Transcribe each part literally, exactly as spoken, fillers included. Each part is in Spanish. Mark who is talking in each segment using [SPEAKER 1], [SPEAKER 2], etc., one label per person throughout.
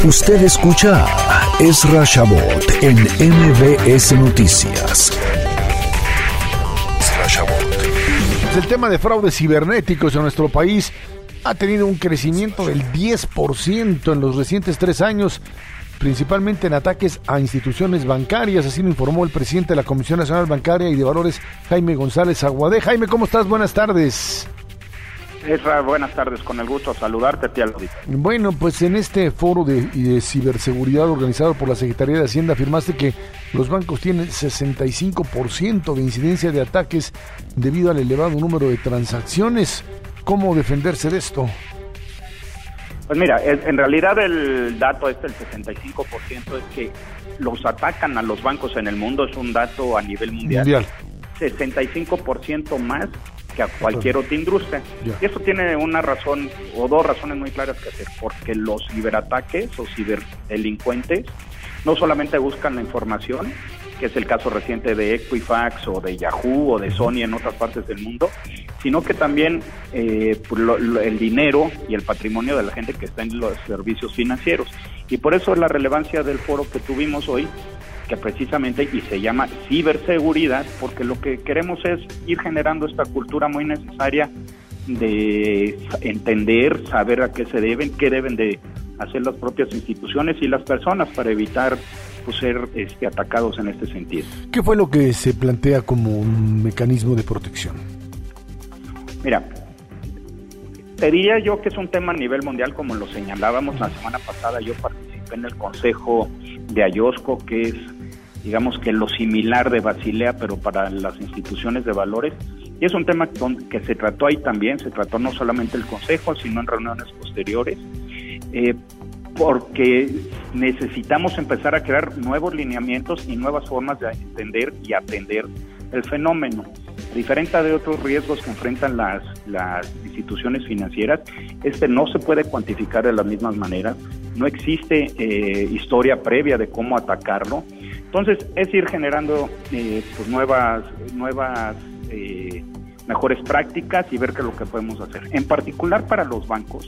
[SPEAKER 1] Usted escucha a Ezra Shabot en M B S Noticias. Ezra Shabot.
[SPEAKER 2] El tema de fraudes cibernéticos en nuestro país ha tenido un crecimiento del diez por ciento en los recientes tres años, principalmente en ataques a instituciones bancarias, así lo informó el presidente de la Comisión Nacional Bancaria y de Valores, Jaime González Aguadé. Jaime, ¿cómo estás? Buenas tardes.
[SPEAKER 3] Ezra, buenas tardes, con el gusto de saludarte, tía Lodita.
[SPEAKER 2] Bueno, pues en este foro de, de ciberseguridad organizado por la Secretaría de Hacienda afirmaste que los bancos tienen sesenta y cinco por ciento de incidencia de ataques debido al elevado número de transacciones. ¿Cómo defenderse de esto?
[SPEAKER 3] Pues mira, en realidad el dato este, el sesenta y cinco por ciento, es que los atacan a los bancos en el mundo, es un dato a nivel mundial. mundial. sesenta y cinco por ciento más que a cualquier otra industria. Yeah. Y esto tiene una razón, o dos razones muy claras que hacer, porque los ciberataques o ciberdelincuentes no solamente buscan la información, que es el caso reciente de Equifax o de Yahoo o de Sony en otras partes del mundo, sino que también eh, lo, lo, el dinero y el patrimonio de la gente que está en los servicios financieros. Y por eso es la relevancia del foro que tuvimos hoy, que precisamente, y se llama ciberseguridad, porque lo que queremos es ir generando esta cultura muy necesaria de entender, saber a qué se deben, qué deben de hacer las propias instituciones y las personas para evitar pues, ser este, atacados en este sentido.
[SPEAKER 2] ¿Qué fue lo que se plantea como un mecanismo de protección?
[SPEAKER 3] Mira, te diría yo que es un tema a nivel mundial, como lo señalábamos la semana pasada. Yo participé en el Consejo de Ayosco, que es, digamos que lo similar de Basilea, pero para las instituciones de valores. Y es un tema que se trató ahí también, se trató no solamente el Consejo, sino en reuniones posteriores, eh, porque necesitamos empezar a crear nuevos lineamientos y nuevas formas de entender y atender el fenómeno. Diferente de otros riesgos que enfrentan las, las instituciones financieras, este no se puede cuantificar de las mismas maneras, no existe eh, historia previa de cómo atacarlo. Entonces es ir generando eh, pues nuevas, nuevas eh, mejores prácticas y ver qué es lo que podemos hacer. En particular para los bancos,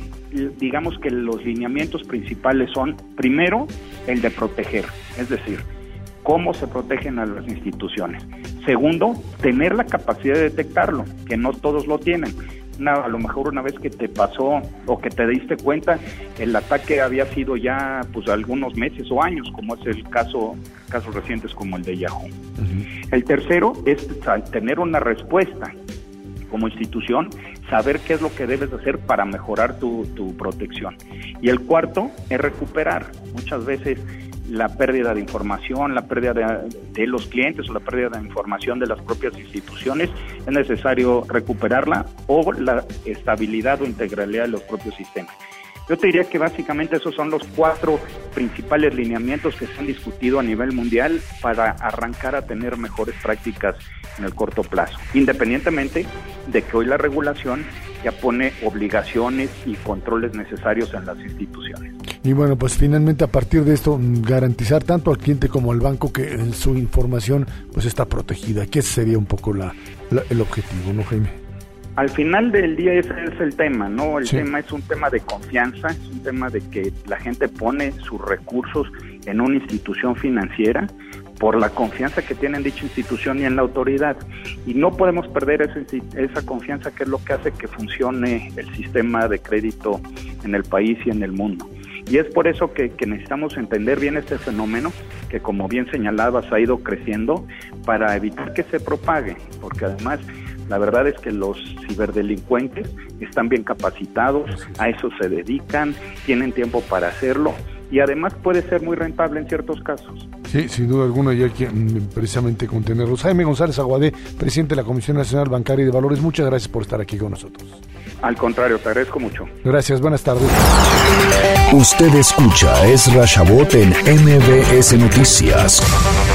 [SPEAKER 3] digamos que los lineamientos principales son, primero, el de proteger, es decir, cómo se protegen a las instituciones. Segundo, tener la capacidad de detectarlo, que no todos lo tienen. Una, a lo mejor una vez que te pasó o que te diste cuenta, el ataque había sido ya pues algunos meses o años, como es el caso, casos recientes como el de Yahoo. Uh-huh. El tercero es tener una respuesta como institución, saber qué es lo que debes hacer para mejorar tu, tu protección. Y el cuarto es recuperar. Muchas veces la pérdida de información, la pérdida de, de los clientes o la pérdida de información de las propias instituciones, es necesario recuperarla, o la estabilidad o integralidad de los propios sistemas. Yo te diría que básicamente esos son los cuatro principales lineamientos que se han discutido a nivel mundial para arrancar a tener mejores prácticas en el corto plazo, independientemente de que hoy la regulación ya pone obligaciones y controles necesarios en las instituciones.
[SPEAKER 2] Y bueno, pues finalmente a partir de esto, garantizar tanto al cliente como al banco que su información pues está protegida, que ese sería un poco la, la, el objetivo, ¿no, Jaime?
[SPEAKER 3] Al final del día ese es el tema, ¿no? El
[SPEAKER 2] sí.
[SPEAKER 3] tema es un tema de confianza, es un tema de que la gente pone sus recursos en una institución financiera por la confianza que tiene en dicha institución y en la autoridad. Y no podemos perder ese, esa confianza, que es lo que hace que funcione el sistema de crédito en el país y en el mundo. Y es por eso que, que necesitamos entender bien este fenómeno, que como bien señalabas ha ido creciendo, para evitar que se propague, porque además la verdad es que los ciberdelincuentes están bien capacitados, a eso se dedican, tienen tiempo para hacerlo y además puede ser muy rentable en ciertos casos.
[SPEAKER 2] Sí, sin duda alguna, y hay que precisamente contenerlos. Jaime González Aguadé, presidente de la Comisión Nacional Bancaria y de Valores, muchas gracias por estar aquí con nosotros.
[SPEAKER 3] Al contrario, te agradezco mucho.
[SPEAKER 2] Gracias, buenas tardes.
[SPEAKER 1] Usted escucha a Ezra Shabot en M B S Noticias.